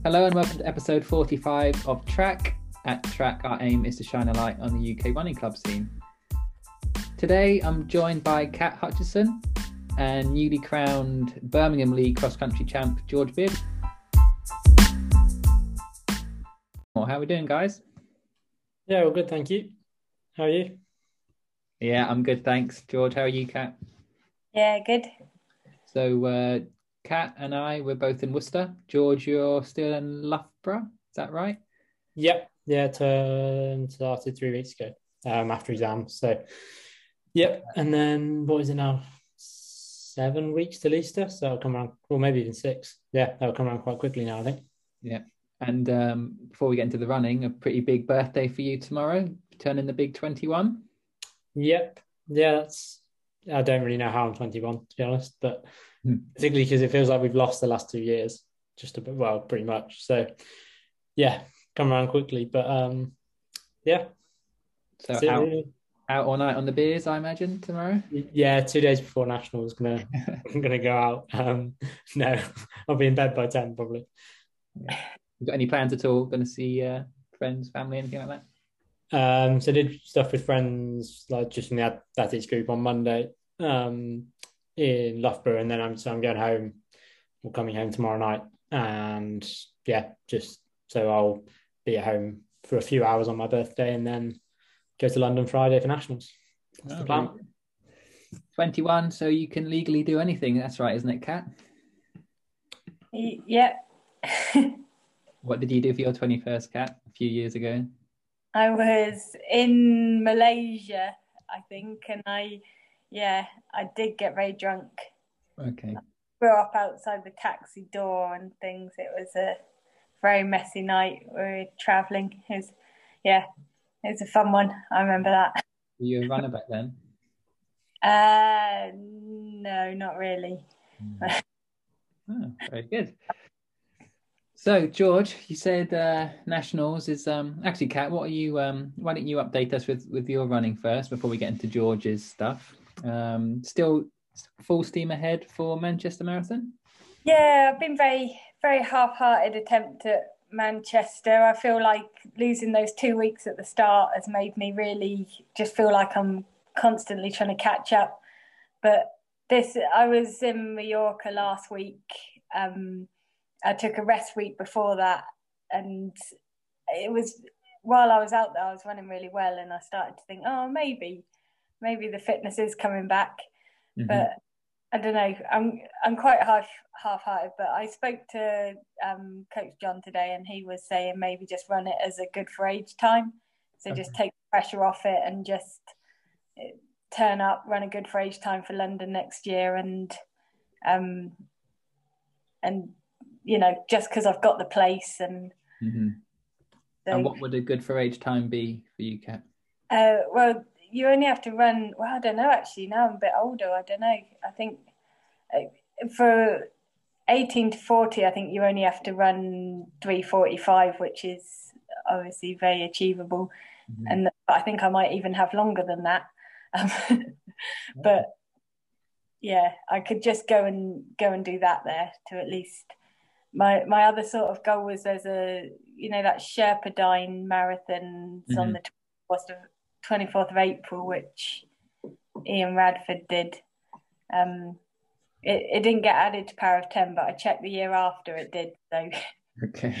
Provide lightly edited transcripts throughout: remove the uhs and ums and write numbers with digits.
Hello and welcome to episode 45 of Track. At Track, our aim is to shine a light on the UK running club scene. Today, I'm joined by Kat Hutchison and newly crowned Birmingham League cross-country champ George Beard. How are we doing, guys? Yeah, well, good, thank you. How are you? Yeah, I'm good, thanks. George, how are you, Kat? Yeah, good. So, Kat and I, we're both in Worcester. George, you're still in Loughborough, is that right? Yep, yeah, started 3 weeks ago after exams. So, yep, and then what is it now? 7 weeks till Easter, so it'll come around, or maybe even six. Yeah, that'll come around quite quickly now, I think. Yeah. And before we get into the running, a pretty big birthday for you tomorrow, turning the big 21. Yep, yeah, I don't really know how I'm 21, to be honest, but particularly because it feels like we've lost the last 2 years, just a bit, well, pretty much. So, yeah, come around quickly, but yeah. So out all night on the beers, I imagine, tomorrow. Yeah, 2 days before nationals, I'm gonna go out. No, I'll be in bed by 10 probably. Yeah. You got any plans at all? Going to see friends, family, anything like that? So I did stuff with friends, like just in the athletics group on Monday, in Loughborough, and then I'm going home. We're coming home tomorrow night, and yeah, just so I'll be at home for a few hours on my birthday, and then go to London Friday for nationals. That's the plan. 21, so you can legally do anything. That's right, isn't it, Kat? Yeah. What did you do for your 21st, Kat, a few years ago? I was in Malaysia, I think, and I did get very drunk. Okay. I grew up outside the taxi door and things. It was a very messy night. We were travelling. It was a fun one. I remember that. Were you a runner back then? No, not really. Oh, very good. So, George, you said nationals is actually, Kat. What are you? Why don't you update us with your running first before we get into George's stuff? Still full steam ahead for Manchester Marathon? Yeah, I've been very, very half-hearted attempt at Manchester. I feel like losing those 2 weeks at the start has made me really just feel like I'm constantly trying to catch up. But I was in Mallorca last week. I took a rest week before that, and it was while I was out there, I was running really well, and I started to think, oh, maybe the fitness is coming back, but I don't know. I'm quite half-hearted, but I spoke to Coach John today, and he was saying maybe just run it as a good for age time, so just take the pressure off it and just turn up, run a good for age time for London next year, and you know, just because I've got the place and. So, and what would a good for age time be for you, Kat? Well, you only have to run. Well, I don't know. Actually, now I'm a bit older. I don't know. I think for 18 to 40, I think you only have to run 3:45, which is obviously very achievable. And I think I might even have longer than that. But yeah, I could just go and do that there to at least. My other sort of goal was there's that Sherpadine marathon on the 24th of April, which Ian Radford did. It didn't get added to Power of 10, but I checked the year after it did. So okay.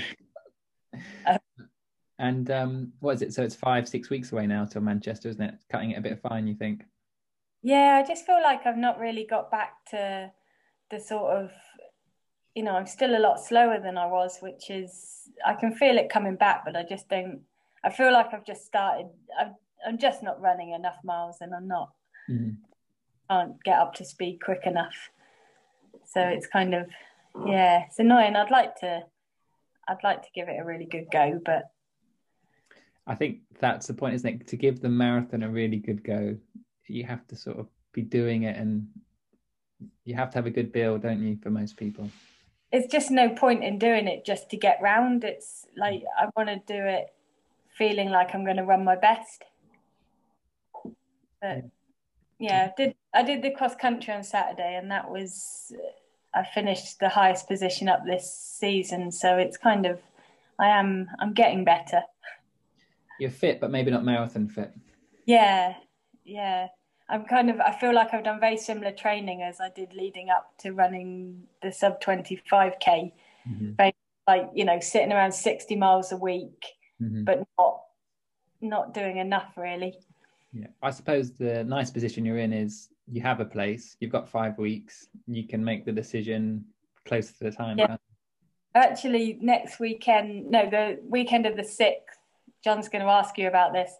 And what is it? So it's 5-6 weeks away now till Manchester, isn't it? Cutting it a bit fine, you think? Yeah, I just feel like I've not really got back to the sort of, I'm still a lot slower than I was, which is, I can feel it coming back, but I just don't, I feel like I've just started, I'm just not running enough miles, and I'm not, can't get up to speed quick enough. So it's kind of, it's annoying. I'd like to give it a really good go, but I think that's the point, isn't it? To give the marathon a really good go, you have to sort of be doing it, and you have to have a good build, don't you, for most people? It's just no point in doing it just to get round. It's like I want to do it feeling like I'm going to run my best. But I did the cross country on Saturday, and that was I finished the highest position up this season, so it's kind of I'm getting better. You're fit, but maybe not marathon fit. Yeah. I feel like I've done very similar training as I did leading up to running the sub 25k. Mm-hmm. Very, like, sitting around 60 miles a week, mm-hmm. but not doing enough really. Yeah, I suppose the nice position you're in is you have a place, you've got 5 weeks, you can make the decision closer to the time. Yeah. Actually, next weekend, no, the weekend of the 6th, John's going to ask you about this.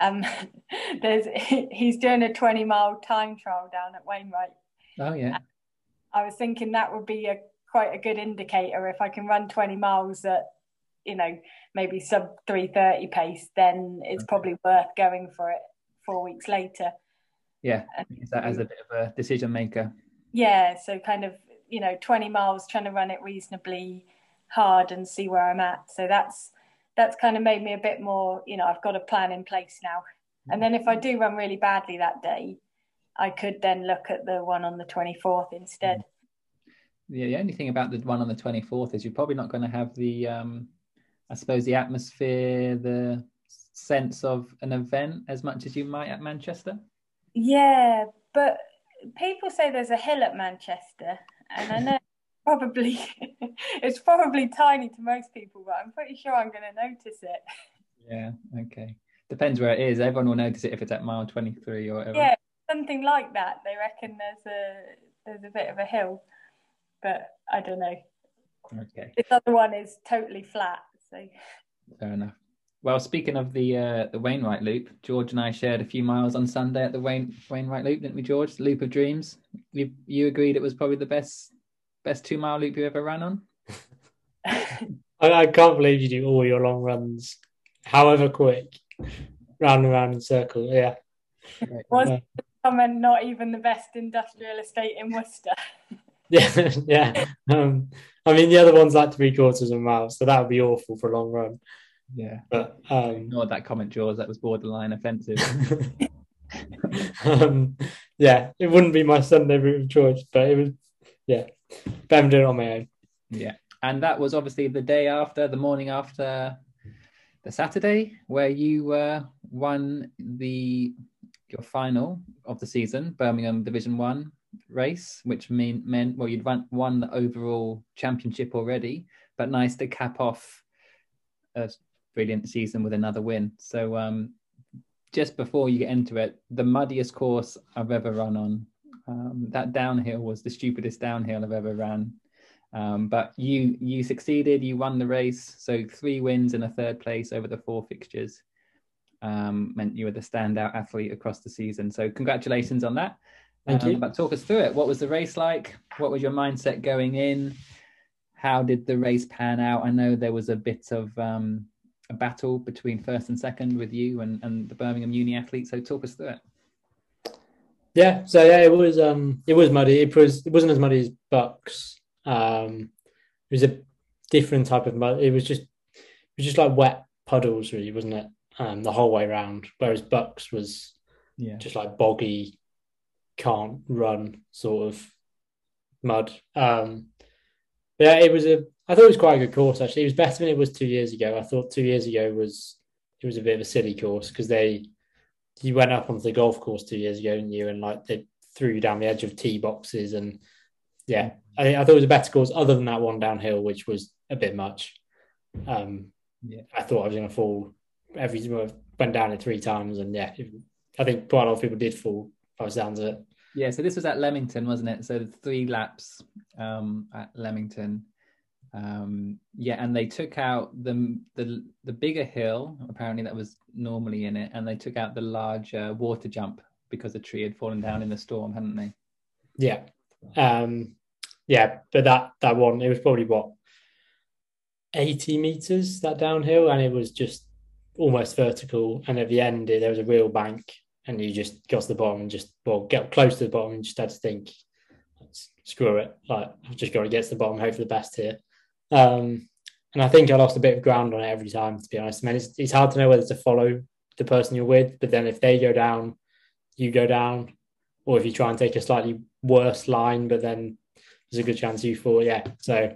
He's doing a 20-mile time trial down at Wainwright. Oh yeah. I was thinking that would be quite a good indicator. If I can run 20 miles at, maybe sub 3:30 pace, then it's probably worth going for it 4 weeks later. Yeah, is that as a bit of a decision maker? Yeah, so kind of 20 miles, trying to run it reasonably hard and see where I'm at. So that's kind of made me a bit more, I've got a plan in place now. And then if I do run really badly that day, I could then look at the one on the 24th instead. Yeah, the only thing about the one on the 24th is you're probably not going to have the, I suppose, the atmosphere, the sense of an event as much as you might at Manchester. Yeah, but people say there's a hill at Manchester, and I know it's probably tiny to most people, but I'm pretty sure I'm going to notice it. Yeah, okay. Depends where it is. Everyone will notice it if it's at mile 23 or whatever. Yeah, something like that. They reckon there's a bit of a hill, but I don't know. Okay. This other one is totally flat, so. Fair enough. Well, speaking of the Wainwright Loop, George and I shared a few miles on Sunday at the Wainwright Loop, didn't we, George? Loop of Dreams. You agreed it was probably the best 2-mile loop you ever ran on? I can't believe you do all your long runs, however quick, round and round in circle. Yeah. Was the comment not even the best industrial estate in Worcester? Yeah. I mean, the other one's like 3/4 of a mile, so that would be awful for a long run. Yeah, but ignore that comment, George. That was borderline offensive. Yeah, it wouldn't be my Sunday route of choice, but it was. Yeah, but I'm doing it on my own. Yeah, and that was obviously the morning after the Saturday, where you won your final of the season, Birmingham Division 1 race, which meant you'd won the overall championship already, but nice to cap off a brilliant season with another win. So just before you get into it, the muddiest course I've ever run on. That downhill was the stupidest downhill I've ever ran. But you succeeded, you won the race. So 3 wins and a 3rd place over the 4 fixtures meant you were the standout athlete across the season. So congratulations on that. Thank you. But talk us through it. What was the race like? What was your mindset going in? How did the race pan out? I know there was a bit of a battle between 1st and 2nd with you and the Birmingham Uni athletes. So talk us through it. Yeah, so yeah, it was muddy. It wasn't as muddy as Bucks. It was a different type of mud. It was just like wet puddles, really, wasn't it? The whole way around. Whereas Bucks was just like boggy, can't run sort of mud. Yeah, I thought it was quite a good course actually. It was better than it was 2 years ago. I thought 2 years ago it was a bit of a silly course because you went up onto the golf course 2 years ago, didn't you? And like they threw you down the edge of tee boxes, and yeah, I thought it was a better course other than that one downhill, which was a bit much. I thought I was going to fall went down it 3 times, and yeah, I think quite a lot of people did fall by the sounds of it. Yeah, so this was at Leamington, wasn't it? So 3 laps at Leamington. And they took out the bigger hill, apparently that was normally in it, and they took out the large water jump because a tree had fallen down in the storm, hadn't they? Yeah. But that one, it was probably 80 meters, that downhill, and it was just almost vertical, and at the end there was a real bank, and you just got to the bottom and get close to the bottom and just had to think, screw it, like I've just got to get to the bottom, hope for the best here. And I think I lost a bit of ground on it every time, to be honest. I mean, it's hard to know whether to follow the person you're with, but then if they go down, you go down, or if you try and take a slightly worse line, but then there's a good chance you thought, yeah. So,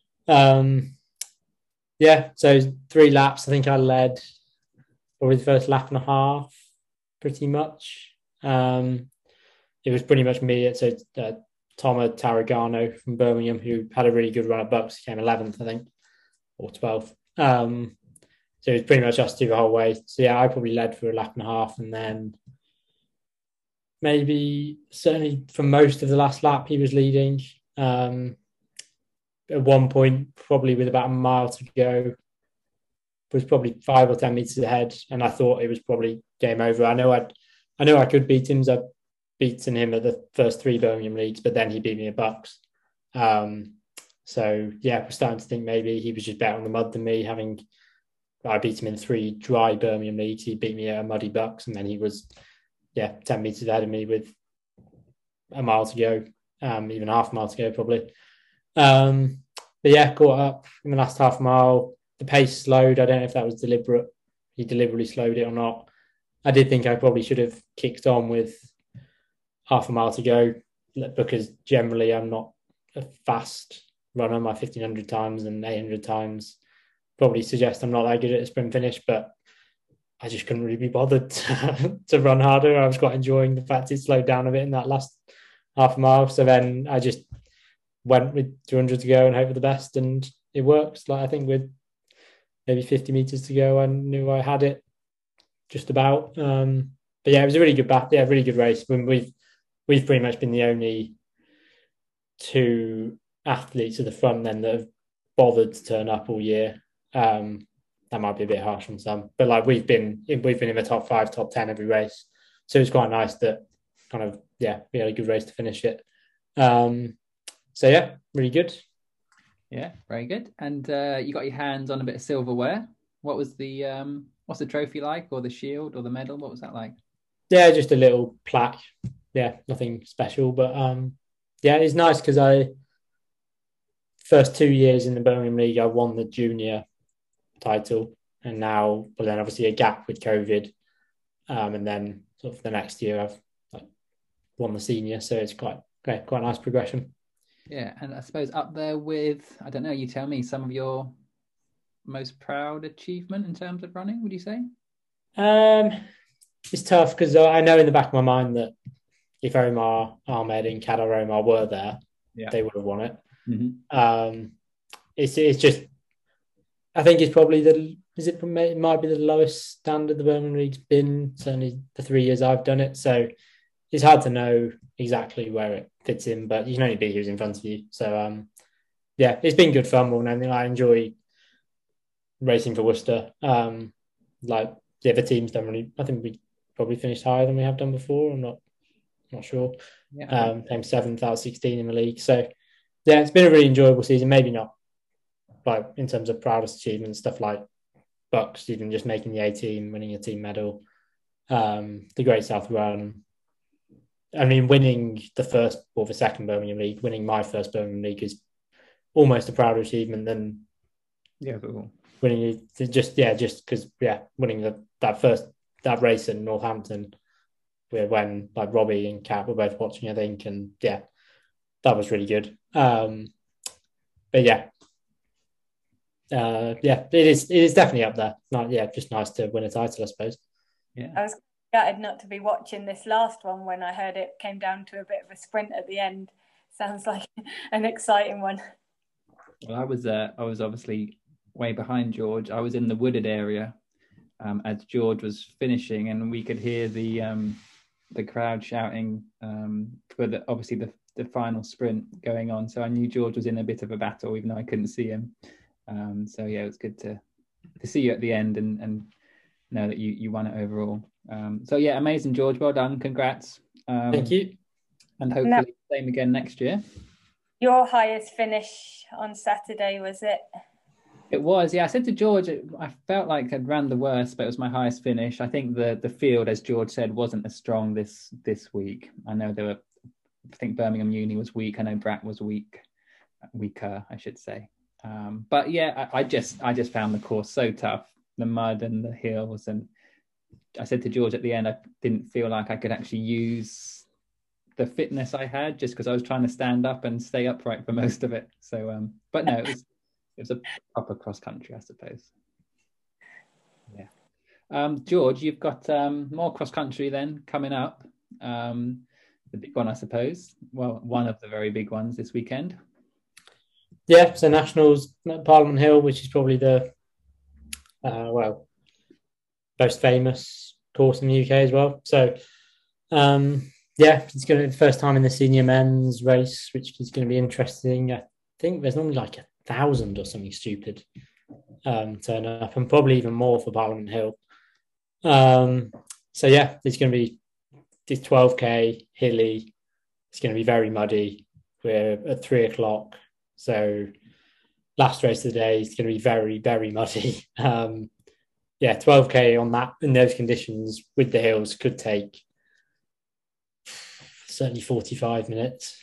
yeah, so 3 laps. I think I led probably the first lap and a half, pretty much. It was pretty much me. So Tomo Tarragano from Birmingham, who had a really good run at Bucks, came 11th, I think, or 12th. So it was pretty much us two the whole way. So yeah, I probably led for a lap and a half, and then maybe certainly for most of the last lap, he was leading. At one point, probably with about a mile to go, was probably 5 or 10 meters ahead, and I thought it was probably game over. I know I could beat him. So I'd beaten him at the first 3 Birmingham leagues, but then he beat me at Bucks. So yeah, we're starting to think maybe he was just better on the mud than me. I beat him in 3 dry Birmingham leagues. He beat me at a muddy Bucks, and then he was 10 meters ahead of me with a mile to go, even half a mile to go probably. But yeah, caught up in the last half mile. The pace slowed. I don't know if that was deliberate. He deliberately slowed it or not. I did think I probably should have kicked on with half a mile to go, because generally I'm not a fast runner. My 1500 times and 800 times probably suggest I'm not that good at a sprint finish, but I just couldn't really be bothered to run harder. I was quite enjoying the fact it slowed down a bit in that last half a mile. So then I just went with 200 to go and hope for the best, and it works. Like, I think with maybe 50 meters to go, I knew I had it just about. But yeah, it was a really good really good race. We've pretty much been the only 2 athletes at the front then that have bothered to turn up all year. That might be a bit harsh on some, but like we've been in the top 5, top 10 every race, so it's quite nice that kind of we had a good race to finish it. So yeah, really good. Yeah, very good. And you got your hands on a bit of silverware. What was what's the trophy like, or the shield, or the medal? What was that like? Yeah, just a little plaque. Yeah, nothing special, but yeah, it's nice because first 2 years in the Birmingham League, I won the junior title, and now, but then obviously a gap with COVID, and then sort of the next year I've won the senior, so it's quite a nice progression. Yeah, and I suppose up there with, I don't know, you tell me, some of your most proud achievement in terms of running, would you say? It's tough because I know in the back of my mind that if Omar Ahmed and Kadar Omar were there, they would have won it. Mm-hmm. It's just, I think it's probably it might be the lowest standard the Birmingham League's been, certainly the 3 years I've done it. So it's hard to know exactly where it fits in, but you can only be who's in front of you. So yeah, it's been good fun more than anything. I enjoy racing for Worcester. Like the other teams don't really. I think we probably finished higher than we have done before. I'm not sure. Yeah. Came 7th out of 16 in the league. So yeah, it's been a really enjoyable season. Maybe not like in terms of proudest achievements, stuff like Bucks, even just making the A team, winning a team medal, the Great South Run. I mean, winning the first or the second Birmingham League, winning my first Birmingham League is almost a prouder achievement than winning it. Just because winning that race in Northampton, when like Robbie and Kat were both watching, I think, and that was really good. But it is definitely up there. Just nice to win a title, I suppose. Yeah. I was gutted not to be watching this last one when I heard it came down to a bit of a sprint at the end. Sounds like an exciting one. Well, I was obviously way behind George. I was in the wooded area as George was finishing, and we could hear the crowd shouting for the final sprint going on. So I knew George was in a bit of a battle, even though I couldn't see him. So yeah, it was good to see you at the end and know that you won it overall. So yeah, amazing, George. Well done. Congrats. Thank you. And hopefully same again next year. Your highest finish on Saturday, was it? It was, yeah. I said to George, I felt like I'd ran the worst, but it was my highest finish. I think the field, as George said, wasn't as strong this week. I know I think Birmingham Uni was weak. I know Brack was weaker, I should say. But yeah, I just found the course so tough, the mud and the hills. And I said to George at the end, I didn't feel like I could actually use the fitness I had, just because I was trying to stand up and stay upright for most of it. So, but no, it was a proper cross country, I suppose. Yeah. George, you've got more cross country then coming up. The big one, I suppose. Well, one of the very big ones this weekend. Yeah, so Nationals at Parliament Hill, which is probably the most famous course in the UK as well. So, it's going to be the first time in the senior men's race, which is going to be interesting. I think there's normally like 1,000 or something stupid turn up, and probably even more for Parliament Hill. It's going to be this 12k hilly. It's going to be very muddy. We're at 3:00, so last race of the day is going to be very, very muddy. 12k on that in those conditions with the hills could take certainly 45 minutes.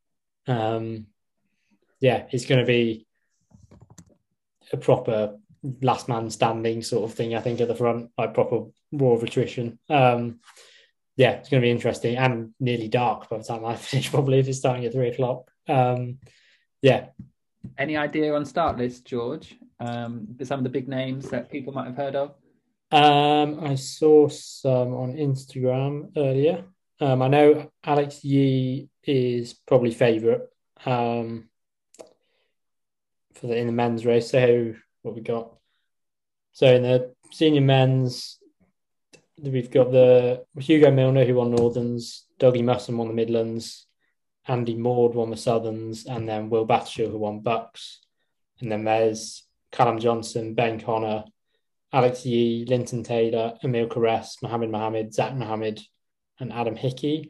It's going to be a proper last man standing sort of thing, I think, at the front, like proper war of attrition. It's going to be interesting and nearly dark by the time I finish, probably, if it's starting at 3:00. Any idea on start list, George? Some of the big names that people might have heard of? I saw some on Instagram earlier. I know Alex Yee is probably favourite in the men's race. So what we got? So in the senior men's, we've got the Hugo Milner, who won Northerns, Dougie Musson won the Midlands, Andy Maud won the Southerns, and then Will Battershill, who won Bucks. And then there's Callum Johnson, Ben Connor, Alex Yee, Linton Taylor, Emil Caress, Mohammed, Zach Mohammed, and Adam Hickey.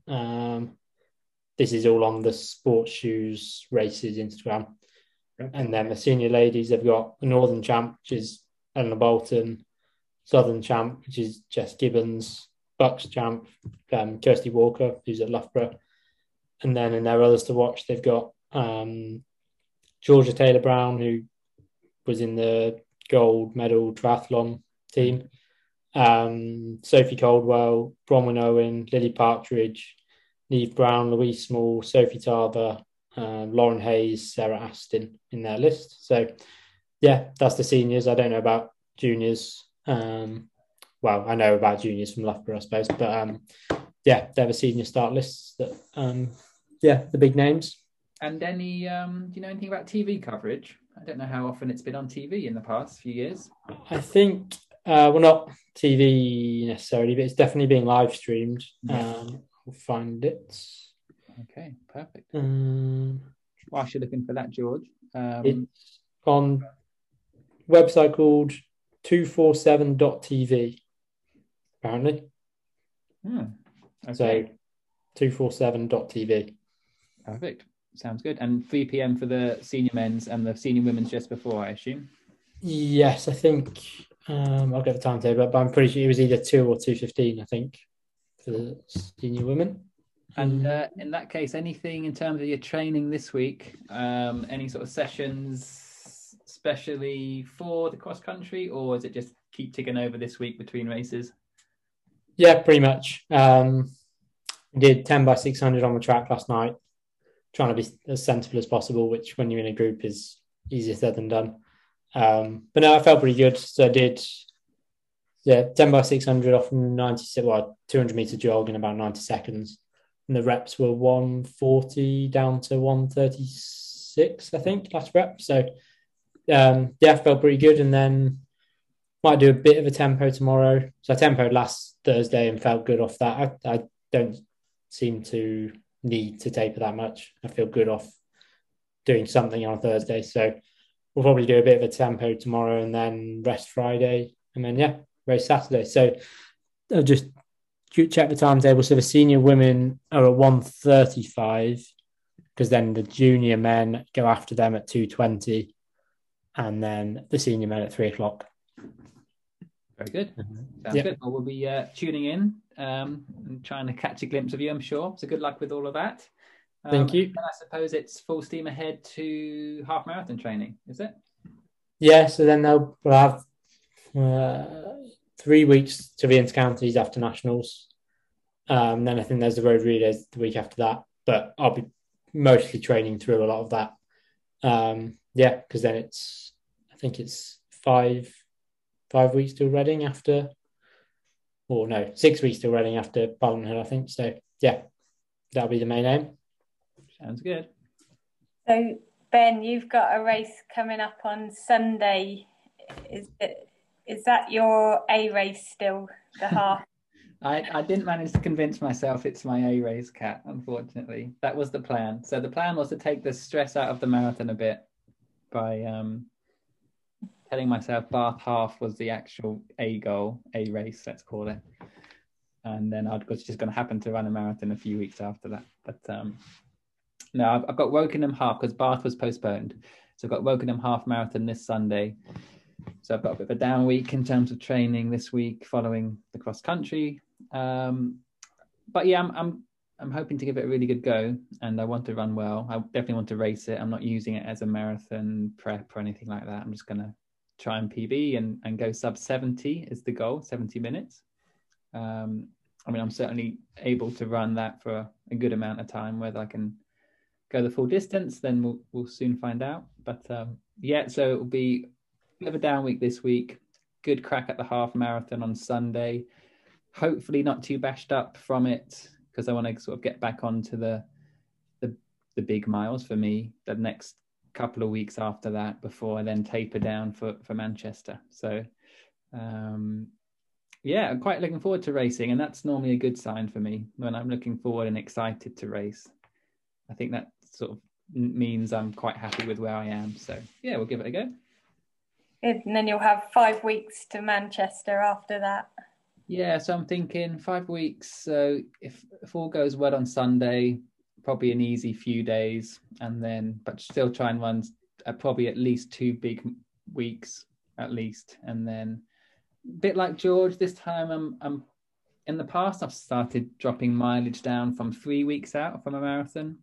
This is all on the Sports Shoes Races Instagram. Okay. And then the senior ladies, they've got the Northern Champ, which is Eleanor Bolton, Southern Champ, which is Jess Gibbons, Bucks Champ, Kirsty Walker, who's at Loughborough. And then in their others to watch, they've got Georgia Taylor-Brown, who was in the gold medal triathlon team, Sophie Caldwell, Bronwyn Owen, Lily Partridge, Neve Brown, Louise Small, Sophie Tarver, Lauren Hayes, Sarah Astin in their list. So, that's the seniors. I don't know about juniors. I know about juniors from Loughborough, I suppose. But, they have a senior start lists that, the big names. And any, do you know anything about TV coverage? I don't know how often it's been on TV in the past few years. I think, not TV necessarily, but it's definitely being live streamed. We'll find it. Okay, perfect. Whilst you're looking for that, George. It's on a website called 247.tv, apparently. Okay. So 247.tv. Perfect. Sounds good. And 3 p.m. for the senior men's and the senior women's just before, I assume? Yes, I think I'll get the timetable, but I'm pretty sure it was either 2 or 2:15, I think, for the senior women. And in that case, anything in terms of your training this week, any sort of sessions especially for the cross country, or is it just keep ticking over this week between races? Yeah, pretty much. We did 10 by 600 on the track last night, trying to be as sensible as possible, which when you're in a group is easier said than done. But no, I felt pretty good. So I did 10 by 600 off 200 meter jog in about 90 seconds. And the reps were 140 down to 136, I think, last rep. So felt pretty good. And then might do a bit of a tempo tomorrow. So I tempoed last Thursday and felt good off that. I don't seem to need to taper that much. I feel good off doing something on Thursday. So we'll probably do a bit of a tempo tomorrow and then rest Friday. And then, race Saturday. So I'll just check the timetable. So the senior women are at 1:35 because then the junior men go after them at 2:20 and then the senior men at 3:00. Very good. Sounds good. Well, we'll be tuning in and trying to catch a glimpse of you, I'm sure. So good luck with all of that. Thank you. And I suppose it's full steam ahead to half marathon training, is it? Yeah, so then we'll have 3 weeks to the intercounties after nationals. Then I think there's the road relays the week after that, but I'll be mostly training through a lot of that. Because then I think it's 5 weeks till Reading after, or no, 6 weeks till Reading after Parliament Hill, I think. So yeah, that'll be the main aim. Sounds good. So Ben, you've got a race coming up on Sunday. Is that your A race still, the half? I didn't manage to convince myself it's my A race, Kat, unfortunately. That was the plan. So the plan was to take the stress out of the marathon a bit by telling myself Bath half was the actual A goal, A race, let's call it. And then I was just going to happen to run a marathon a few weeks after that. But no, I've got Wokingham half because Bath was postponed. So I've got Wokingham half marathon this Sunday. So I've got a bit of a down week in terms of training this week following the cross country. But yeah, I'm hoping to give it a really good go, and I want to run well. I definitely want to race it. I'm not using it as a marathon prep or anything like that. I'm just going to try and PB and go sub 70 is the goal, 70 minutes. I mean, I'm certainly able to run that for a good amount of time. Whether I can go the full distance, then we'll soon find out. But yeah, so it'll be a bit of a down week this week. Good crack at the half marathon on Sunday. Hopefully not too bashed up from it, because I want to sort of get back onto the big miles for me the next couple of weeks after that, before I then taper down for Manchester. So yeah, I'm quite looking forward to racing, and that's normally a good sign for me when I'm looking forward and excited to race. I think that sort of means I'm quite happy with where I am. So yeah, we'll give it a go. Good. And then you'll have 5 weeks to Manchester after that. Yeah, so I'm thinking 5 weeks. So if all goes well on Sunday, probably an easy few days, and then but still try and run probably at least 2 big weeks at least, and then a bit like George this time. I'm in the past I've started dropping mileage down from 3 weeks out from a marathon.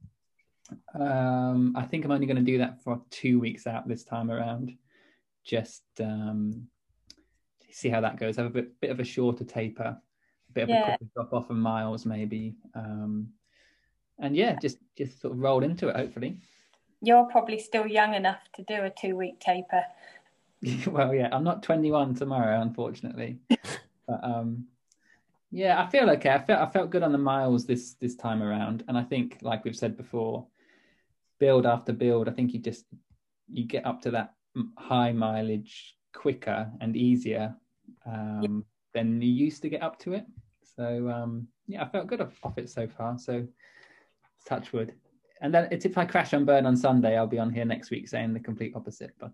I think I'm only going to do that for 2 weeks out this time around. Just see how that goes. Have a bit of a shorter taper, a bit of a quicker drop off of miles maybe, and yeah, just sort of roll into it. Hopefully, you're probably still young enough to do a 2-week taper. Well, yeah, I'm not 21 tomorrow, unfortunately, but yeah, I feel okay. I felt good on the miles this time around, and I think, like we've said before, build after build, I think you get up to that high mileage quicker and easier than you used to get up to it. So yeah, I felt good off it so far. So touch wood. And then if I crash and burn on Sunday, I'll be on here next week saying the complete opposite. But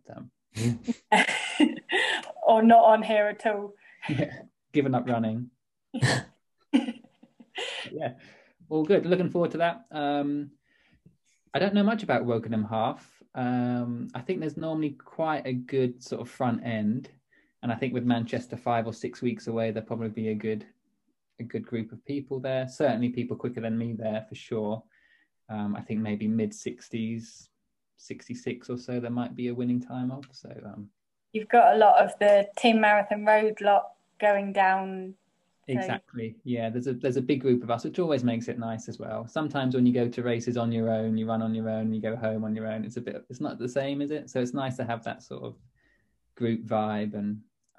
or not on here at all. Yeah, given up running. Yeah, all good. Looking forward to that. I don't know much about Wokingham half. I think there's normally quite a good sort of front end, and I think with Manchester 5 or 6 weeks away, there'll probably be a good group of people there. Certainly people quicker than me there for sure. I think maybe mid-60s, 66 or so, there might be a winning time of. So you've got a lot of the Team Marathon Road lot going down. Exactly. Yeah, there's a big group of us, which always makes it nice as well. Sometimes when you go to races on your own, you run on your own, you go home on your own, it's not the same, is it? So it's nice to have that sort of group vibe and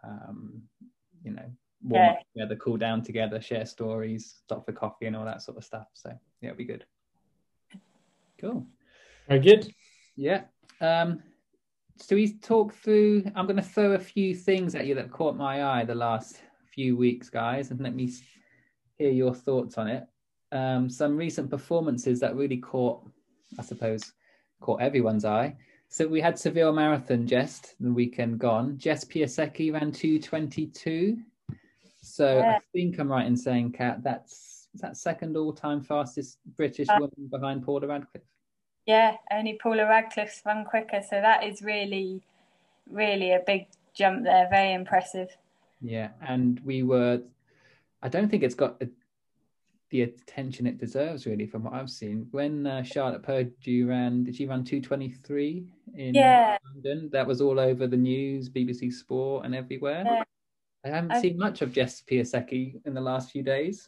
warm up together, cool down together, share stories, stop for coffee and all that sort of stuff. So yeah, it'll be good. Cool. Very good. Yeah. So we talk through, I'm going to throw a few things at you that caught my eye the last few weeks, guys, and let me hear your thoughts on it. Some recent performances that really caught everyone's eye. So we had Seville Marathon just the weekend gone. Jess Piasecki ran 2:22. So I think I'm right in saying, Kat, is that second all-time fastest British woman behind Paula Radcliffe? Yeah, only Paula Radcliffe's run quicker. So that is really, really a big jump there. Very impressive. Yeah, and I don't think it's got the attention it deserves, really, from what I've seen. When Charlotte Purdue did she run 2:23 in London? That was all over the news, BBC Sport and everywhere. Yeah. I haven't seen much of Jess Piasecki in the last few days.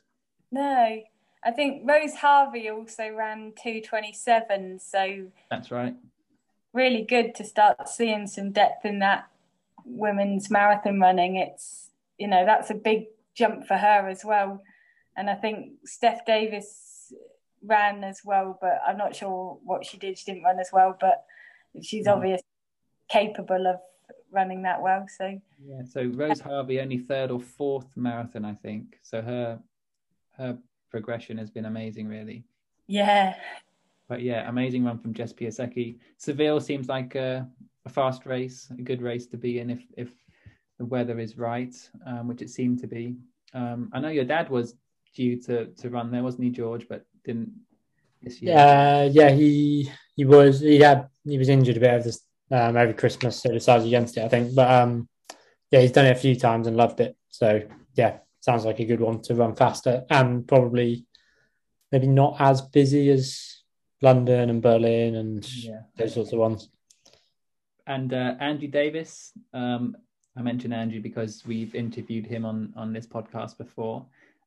No, I think Rose Harvey also ran 2:27, so That's right. really good to start seeing some depth in that women's marathon running. It's, that's a big jump for her as well. And I think Steph Davis ran as well, but I'm not sure what she did. She didn't run as well, but she's obviously capable of running that well. So yeah, so Rose Harvey only third or fourth marathon, I think. So her progression has been amazing, really. yeah. But yeah, amazing run from Jess Piasecki. Seville seems like a fast race, a good race to be in if the weather is right, which it seemed to be. I know your dad was due to run there, wasn't he, George? But didn't this year. Yeah, he was injured a bit over Christmas, so decided against it, I think. But yeah, he's done it a few times and loved it. So yeah, sounds like a good one to run faster and probably maybe not as busy as London and Berlin and those sorts of ones. And Andrew Davis, I mentioned Andrew because we've interviewed him on this podcast before.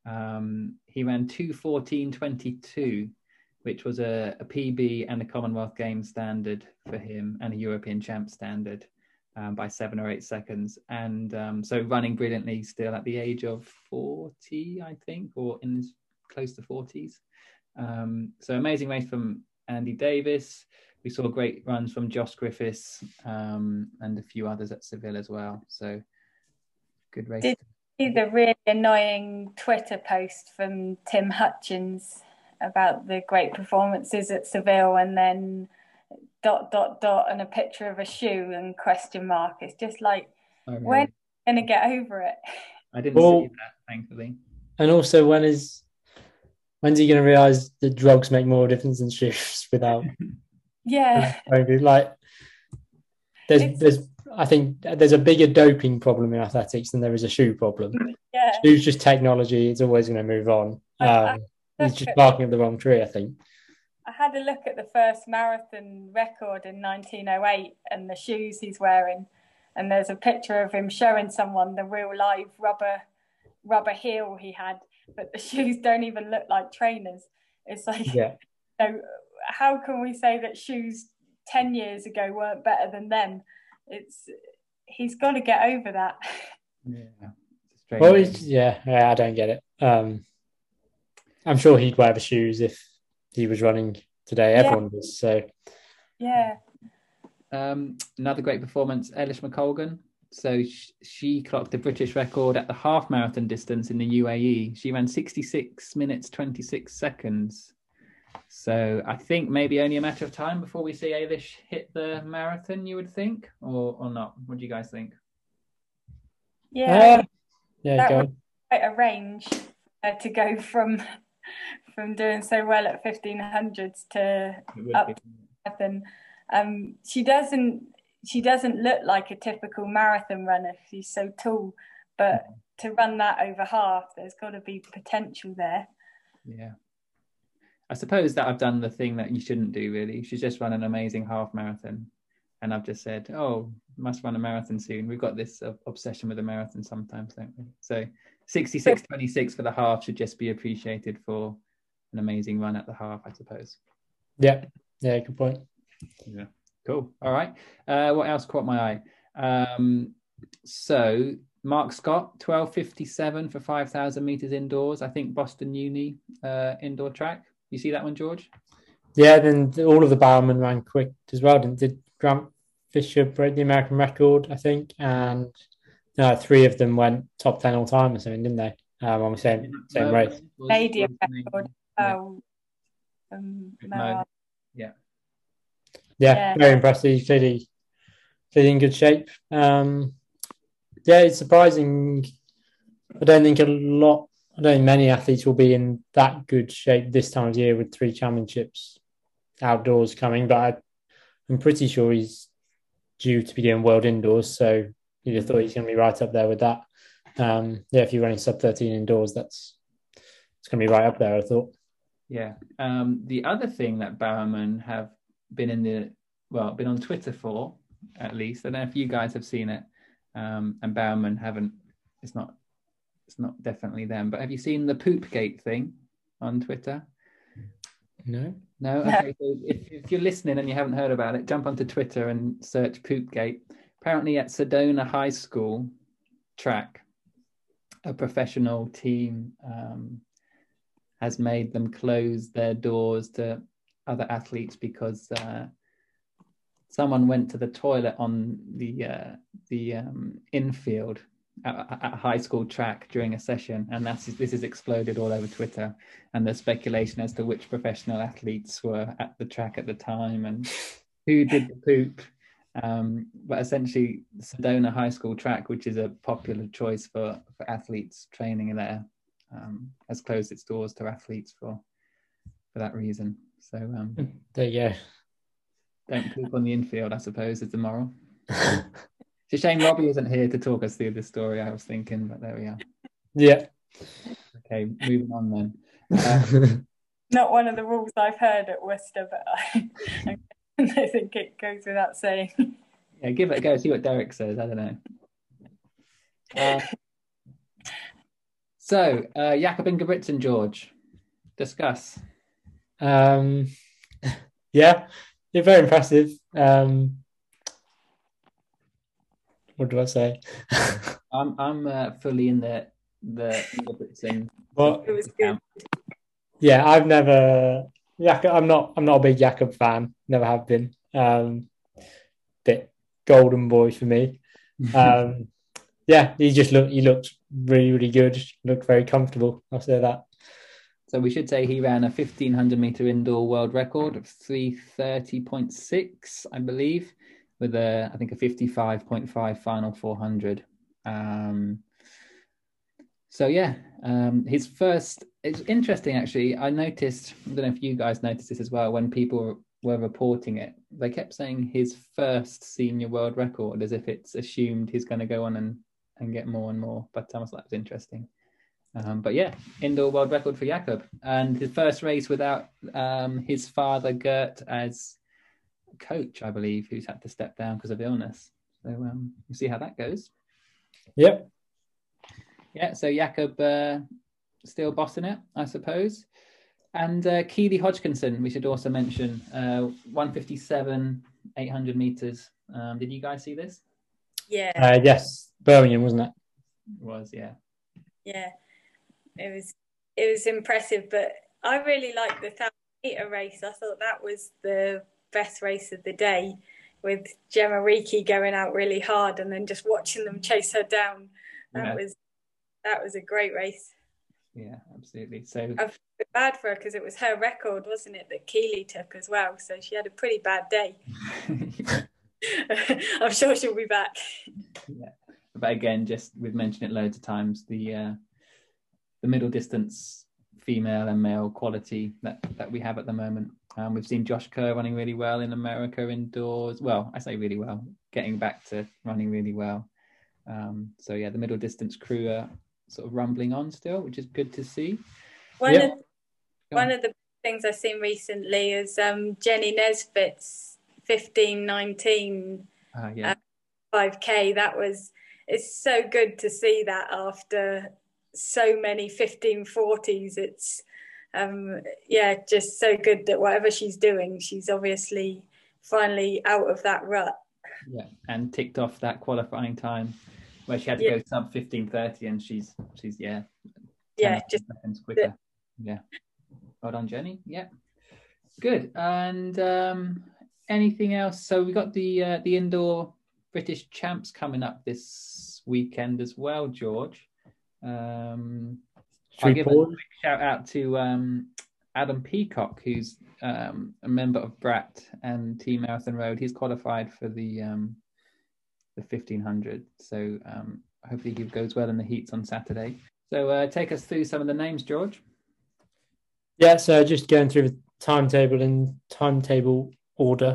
He ran 2:14.22, which was a PB and a Commonwealth Games standard for him and a European champ standard by 7 or 8 seconds. And so running brilliantly still at the age of 40, I think, or in his close to 40s. So amazing race from Andy Davis. We saw great runs from Josh Griffiths and a few others at Seville as well. So good race. Did you see the really annoying Twitter post from Tim Hutchins about the great performances at Seville and then ... and a picture of a shoe and question mark? It's just like, when are you going to get over it? I didn't see that, thankfully. And also, when's he going to realise that drugs make more difference than shoes without... Yeah. Like, I think there's a bigger doping problem in athletics than there is a shoe problem. Yeah. Shoes just technology. It's always going to move on. He's just barking up the wrong tree, I think. I had a look at the first marathon record in 1908 and the shoes he's wearing. And there's a picture of him showing someone the real live rubber heel he had, but the shoes don't even look like trainers. It's like, how can we say that shoes 10 years ago weren't better than then? He's got to get over that. Yeah. Well, I don't get it. I'm sure he'd wear the shoes if he was running today. Everyone does. So yeah. Another great performance, Eilish McColgan. So she clocked the British record at the half marathon distance in the UAE. She ran 66 minutes 26 seconds. So I think maybe only a matter of time before we see Eilish hit the marathon, you would think, or not? What do you guys think? Yeah, that was quite a range to go from doing so well at 1500s to up to marathon. She doesn't look like a typical marathon runner. She's so tall, but to run that over half, there's got to be potential there. Yeah. I suppose that I've done the thing that you shouldn't do, really. She's just run an amazing half marathon. And I've just said, must run a marathon soon. We've got this obsession with a marathon sometimes, don't we? So 66.26 for the half should just be appreciated for an amazing run at the half, I suppose. Yeah, good point. Yeah, cool. All right. What else caught my eye? So Mark Scott, 12:57 for 5,000 meters indoors. I think Boston Uni indoor track. You see that one, George? Yeah, then all of the Bowerman ran quick as well. Did Grant Fisher break the American record, I think? And 3 of them went top 10 all time or something, didn't they? On the same race. Canadian record. Yeah, very impressive. Clearly in good shape. It's surprising. I don't think many athletes will be in that good shape this time of year with 3 championships outdoors coming, but I'm pretty sure he's due to be doing world indoors, so you'd have thought he's going to be right up there with that. If you're running sub 13 indoors, it's going to be right up there, I thought. Yeah. The other thing that Bowerman have been been on Twitter for, at least, I don't know if you guys have seen it, and Bowerman haven't, it's not it's not definitely them. But have you seen the Poopgate thing on Twitter? No. No? Okay, so if you're listening and you haven't heard about it, jump onto Twitter and search Poopgate. Apparently at Sedona High School track, a professional team has made them close their doors to other athletes because someone went to the toilet on the infield at a high school track during a session, and this has exploded all over Twitter, and there's speculation as to which professional athletes were at the track at the time and who did the poop. But essentially, Sedona High School track, which is a popular choice for athletes training there, has closed its doors to athletes for that reason. So there you go. Don't poop on the infield, I suppose, is the moral. It's a shame Robbie isn't here to talk us through this story, I was thinking, but there we are. Yeah. Okay, moving on then. Not one of the rules I've heard at Worcester, but I think it goes without saying. Yeah, give it a go, see what Derek says. I don't know. So, Jakob Ingebrigtsen, George, discuss. Yeah, you're very impressive. What do I say? I'm fully in the Ingebrigtsen. But It was good. yeah, I've never. I'm not a big Jakob fan. Never have been. Bit golden boy for me. Yeah, he looked really, really good. Looked very comfortable. I'll say that. So we should say he ran a 1,500 meter indoor world record of 3:30.6, I believe, with I think a 55.5 final 400. So yeah, his first. It's interesting actually. I noticed. I don't know if you guys noticed this as well when people were reporting it. They kept saying his first senior world record, as if it's assumed he's going to go on and get more and more. But I thought that was interesting. But yeah, indoor world record for Jakob, and his first race without his father Gert as coach, I believe, who's had to step down because of illness. So we'll see how that goes. Yep. Yeah, so Jakob still bossing it, I suppose. And Keely Hodgkinson, we should also mention, 157, 800 meters. Did you guys see this? Yeah. Yes, Birmingham, wasn't it? It was, yeah. Yeah. It was impressive, but I really liked the 1,000-meter race. I thought that was the best race of the day, with Gemma Reekie going out really hard and then just watching them chase her down. That was a great race. Yeah, absolutely. So I feel bad for her because it was her record, wasn't it, that Keely took as well? So she had a pretty bad day. I'm sure she'll be back. Yeah, but again, just we've mentioned it loads of times. The middle distance female and male quality that we have at the moment. We've seen Josh Kerr running really well in America indoors. Well, I say really well, getting back to running really well. So yeah, the middle distance crew are sort of rumbling on still, which is good to see. One of the things I've seen recently is Jenny Nesbitt's 15:19 5K. It's so good to see that after so many 15:40s. It's just so good that whatever she's doing, she's obviously finally out of that rut. Yeah, and ticked off that qualifying time where she had to go sub 15:30, and she's just seconds quicker. Yeah, well done, Jenny. Yeah, good. And anything else? So we got the indoor British champs coming up this weekend as well, George. I'll give a quick shout out to Adam Peacock, who's a member of Brat and Team Marathon Road. He's qualified for the 1,500. So hopefully he goes well in the heats on Saturday. So take us through some of the names, George. Yeah, so just going through the timetable in timetable order.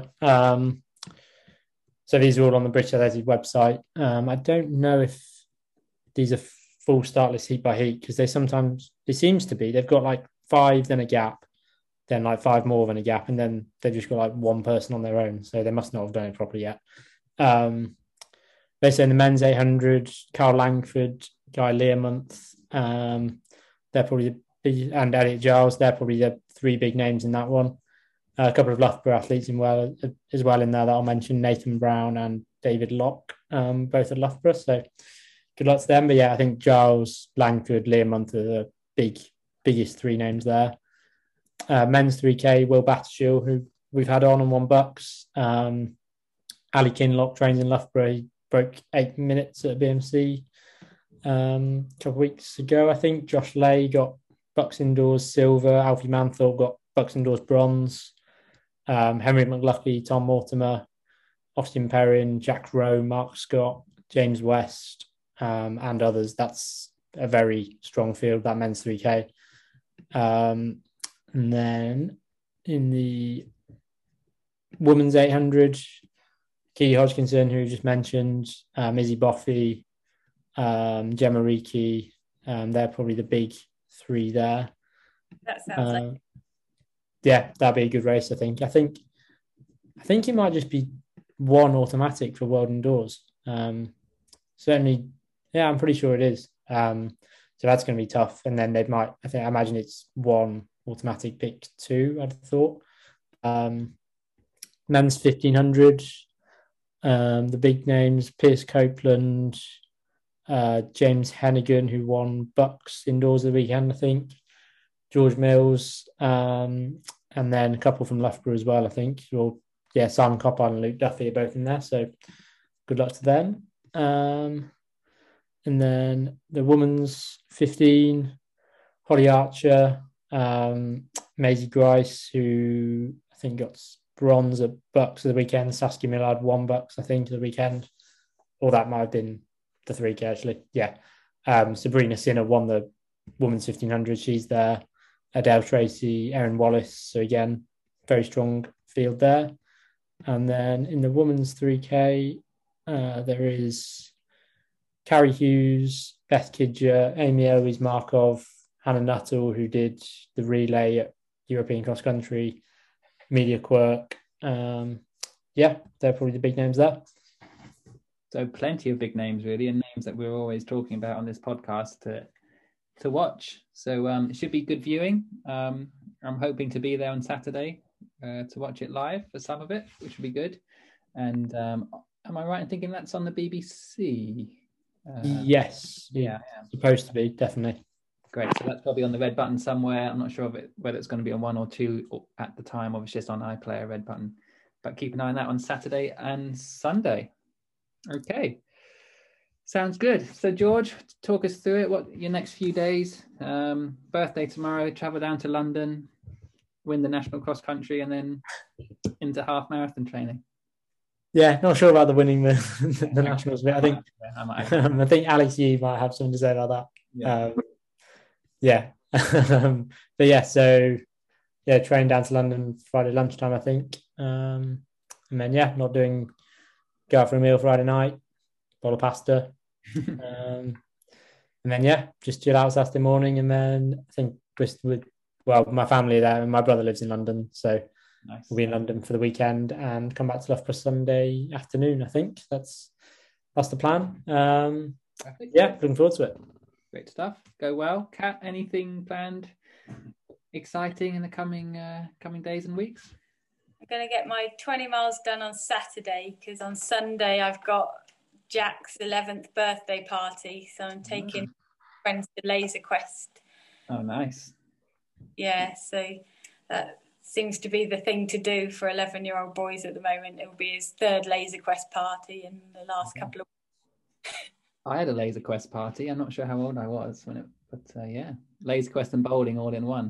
So these are all on the British Athletics website. I don't know if these are full start list heat by heat, because it seems to be, they've got like 5, then a gap, then like 5 more than a gap, and then they've just got like one person on their own. So they must not have done it properly yet. They say in the men's 800, Carl Langford, Guy Learmonth, They're probably and Elliot Giles. They're probably the three big names in that one. A couple of Loughborough athletes as well in there that I'll mention: Nathan Brown and David Locke, both at Loughborough. So good luck to them. But yeah, I think Giles, Langford, Liam Munter, the biggest three names there. Men's 3K, Will Battershill, who we've had on and won bucks. Ali Kinlock trains in Loughborough. He broke 8 minutes at BMC a couple of weeks ago, I think. Josh Lay got bucks indoors silver. Alfie Manthorpe got bucks indoors bronze. Henry McLuckie, Tom Mortimer, Austin Perrin, Jack Rowe, Mark Scott, James West, and others. That's a very strong field, that men's 3K. And then in the women's 800, Key Hodgkinson, who you just mentioned, Izzy Boffey, Gemma Reiki, they're probably the big three there. That sounds like... Yeah, that'd be a good race, I think. I think it might just be one automatic for World Indoors. Certainly, yeah, I'm pretty sure it is. So that's going to be tough. And then I imagine it's one automatic pick two, I'd thought. Men's 1500, the big names: Pierce Copeland, James Hennigan, who won bucks indoors the weekend, I think, George Mills, and then a couple from Loughborough as well, I think. Simon Coppard and Luke Duffy are both in there, so good luck to them. And then the women's 15, Holly Archer, Maisie Grice, who I think got bronze at bucks of the weekend. Saskia Millard won bucks, I think, the weekend. Or that might have been the 3K, actually. Yeah. Sabrina Sinner won the women's 1500. She's there. Adele Tracy, Erin Wallace. So again, very strong field there. And then in the women's 3K, there is Carrie Hughes, Beth Kidger, Amy Eloise Markov, Hannah Nuttall, who did the relay at European Cross Country, Media Quirk. They're probably the big names there. So plenty of big names, really, and names that we're always talking about on this podcast to watch. So it should be good viewing. I'm hoping to be there on Saturday to watch it live for some of it, which would be good. And am I right in thinking that's on the BBC? Yes. Yeah. Supposed to be, definitely. Great. So that's probably on the Red Button somewhere. I'm not sure whether it's going to be on one or two at the time, or if it's just on iPlayer Red Button. But keep an eye on that on Saturday and Sunday. Okay. Sounds good. So George, talk us through it. What your next few days? Birthday tomorrow, travel down to London, win the national cross country, and then into half marathon training. Yeah, not sure about the winning the nationals bit. I think Alex Yee might have something to say about that. But yeah, so yeah, train down to London Friday lunchtime, I think. And then go out for a meal Friday night, bowl of pasta. And then just chill out Saturday morning, and then I think my family there, and my brother lives in London, so nice. We'll be in London for the weekend and come back to Loughborough Sunday afternoon. I think that's the plan. Looking forward to it. Great stuff. Go well. Kat, anything planned exciting in the coming days and weeks? I'm going to get my 20 miles done on Saturday, because on Sunday I've got Jack's 11th birthday party, so I'm taking friends to Laser Quest. Oh, nice. Yeah, so that seems to be the thing to do for 11-year-old boys at the moment. It will be his third Laser Quest party in the last couple of weeks. I had a Laser Quest party. I'm not sure how old I was but Laser Quest and bowling all in one.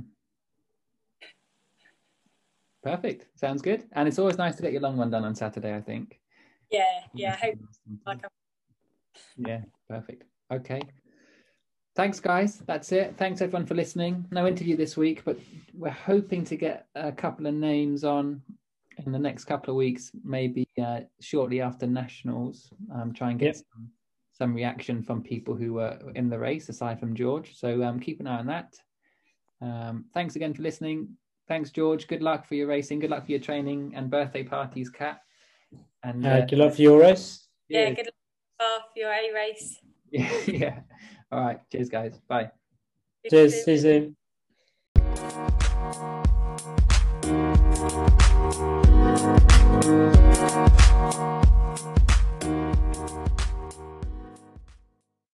Perfect. Sounds good. And it's always nice to get your long one done on Saturday, I think. Yeah. Yeah, perfect. Okay. Thanks, guys. That's it. Thanks, everyone, for listening. No interview this week, but we're hoping to get a couple of names on in the next couple of weeks, maybe shortly after Nationals. Try and get some reaction from people who were in the race, aside from George. So keep an eye on that. Thanks again for listening. Thanks, George. Good luck for your racing. Good luck for your training and birthday parties, Kat. And good luck for your race. Yeah, good luck for your A race. Yeah. All right. Cheers, guys. Bye. Cheers. See you soon.